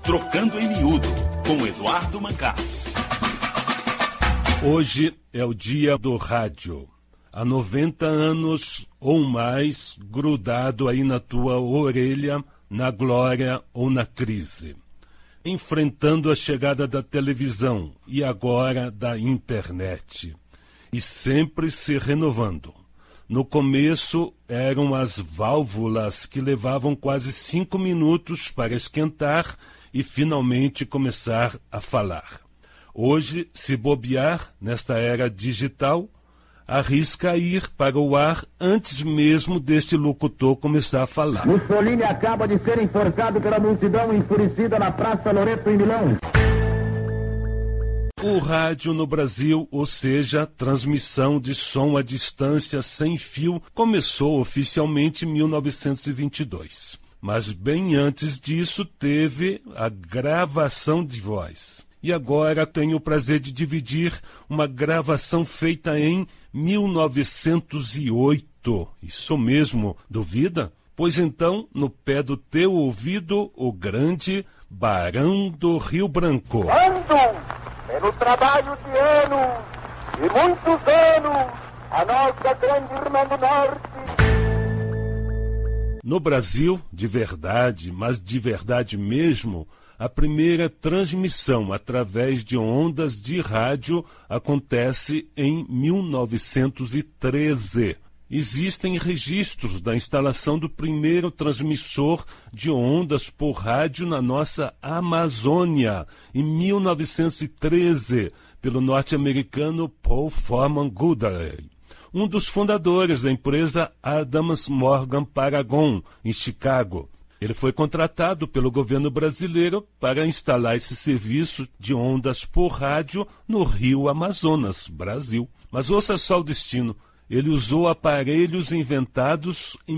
Trocando em Miúdo, com Eduardo Mancas. Hoje é o dia do rádio. Há 90 anos ou mais grudado aí na tua orelha, na glória ou na crise. Enfrentando a chegada da televisão e agora da internet. E sempre se renovando. No começo eram as válvulas que levavam quase 5 minutos para esquentar e finalmente começar a falar. Hoje, se bobear nesta era digital, arrisca ir para o ar antes mesmo deste locutor começar a falar. Mussolini acaba de ser enforcado pela multidão enfurecida na Praça Loreto, em Milão. O rádio no Brasil, ou seja, transmissão de som à distância sem fio, começou oficialmente em 1922. Mas bem antes disso teve a gravação de voz. E agora tenho o prazer de dividir uma gravação feita em 1908. Isso mesmo, duvida? Pois então, no pé do teu ouvido, o grande Barão do Rio Branco. Ando pelo trabalho de anos e muitos anos, a nossa grande irmã do norte. No Brasil, de verdade, mas de verdade mesmo, a primeira transmissão através de ondas de rádio acontece em 1913. Existem registros da instalação do primeiro transmissor de ondas por rádio na nossa Amazônia, em 1913, pelo norte-americano Paul Forman Goodrich, um dos fundadores da empresa Adams Morgan Paragon, em Chicago. Ele foi contratado pelo governo brasileiro para instalar esse serviço de ondas por rádio no Rio Amazonas, Brasil. Mas ouça só o destino. Ele usou aparelhos inventados em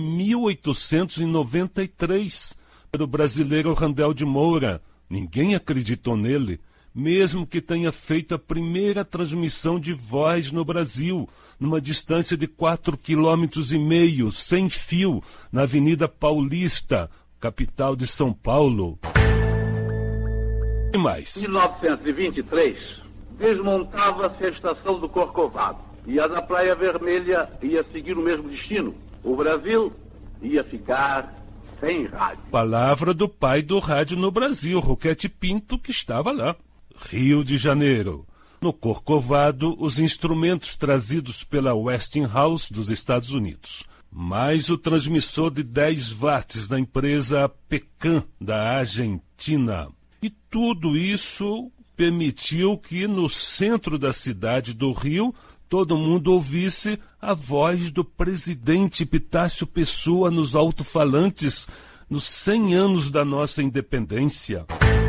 1893 pelo brasileiro Randel de Moura. Ninguém acreditou nele, mesmo que tenha feito a primeira transmissão de voz no Brasil, numa distância de 4,5 km, sem fio, na Avenida Paulista, capital de São Paulo. E mais? Em 1923, desmontava-se a estação do Corcovado e a da Praia Vermelha ia seguir o mesmo destino. O Brasil ia ficar sem rádio. Palavra do pai do rádio no Brasil, Roquete Pinto, que estava lá. Rio de Janeiro. No Corcovado, os instrumentos trazidos pela Westinghouse dos Estados Unidos. Mais o transmissor de 10 watts da empresa Pecan, da Argentina. E tudo isso permitiu que no centro da cidade do Rio todo mundo ouvisse a voz do presidente Epitácio Pessoa nos alto-falantes nos 100 anos da nossa independência.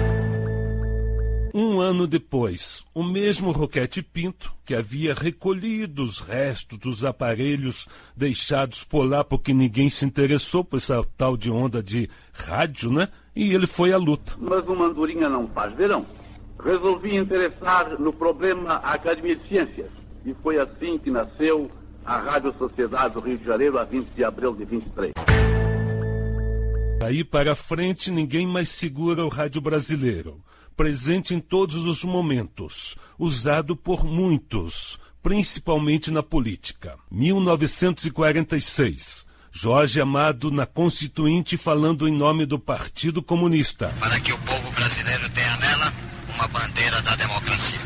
Um ano depois, o mesmo Roquete Pinto, que havia recolhido os restos dos aparelhos deixados por lá porque ninguém se interessou por essa tal de onda de rádio, né? E ele foi à luta. Mas uma andorinha não faz verão. Resolvi interessar no problema a Academia de Ciências. E foi assim que nasceu a Rádio Sociedade do Rio de Janeiro, a 20 de abril de 23. Daí para frente, ninguém mais segura o rádio brasileiro. Presente em todos os momentos, usado por muitos, principalmente na política. 1946, Jorge Amado na Constituinte falando em nome do Partido Comunista. Para que o povo brasileiro tenha nela uma bandeira da democracia.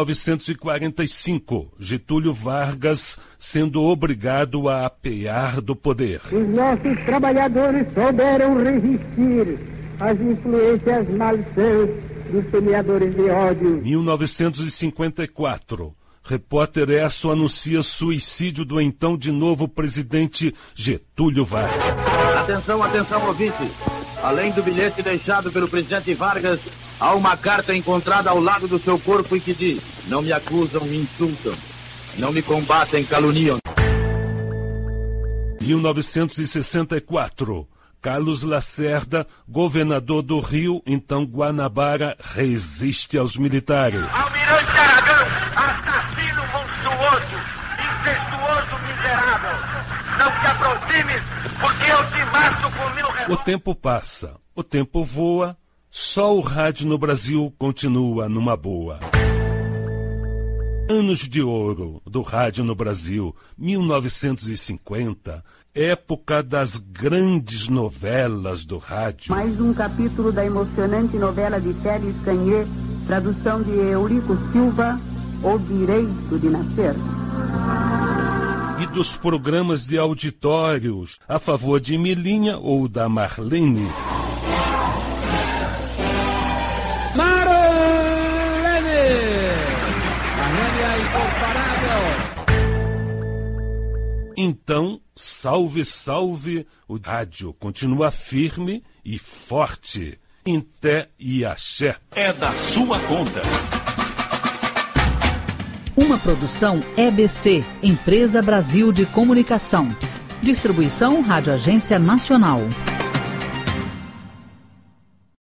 1945, Getúlio Vargas sendo obrigado a apear do poder. Os nossos trabalhadores souberam resistir às influências malsãs dos semeadores de ódio. 1954, repórter Esso anuncia suicídio do então de novo presidente Getúlio Vargas. Atenção, atenção, ouvintes. Além do bilhete deixado pelo presidente Vargas, há uma carta encontrada ao lado do seu corpo e que diz: não me acusam, me insultam. Não me combatem, caluniam. 1964, Carlos Lacerda, governador do Rio, então Guanabara, resiste aos militares. Almirante Aragão, assassino monstruoso, incestuoso miserável, não te aproximes, porque eu te mato com 1000 revólveres. O tempo passa, o tempo voa, Só o rádio no Brasil continua numa boa. Anos de ouro do rádio no Brasil, 1950, época das grandes novelas do rádio. Mais um capítulo da emocionante novela de Félix Canhê, tradução de Eurico Silva, O Direito de Nascer. E dos programas de auditórios a favor de Milinha ou da Marlene. Então, salve, salve, o rádio continua firme e forte. Inté e axé. É da sua conta. Uma produção EBC, Empresa Brasil de Comunicação. Distribuição Rádio Agência Nacional.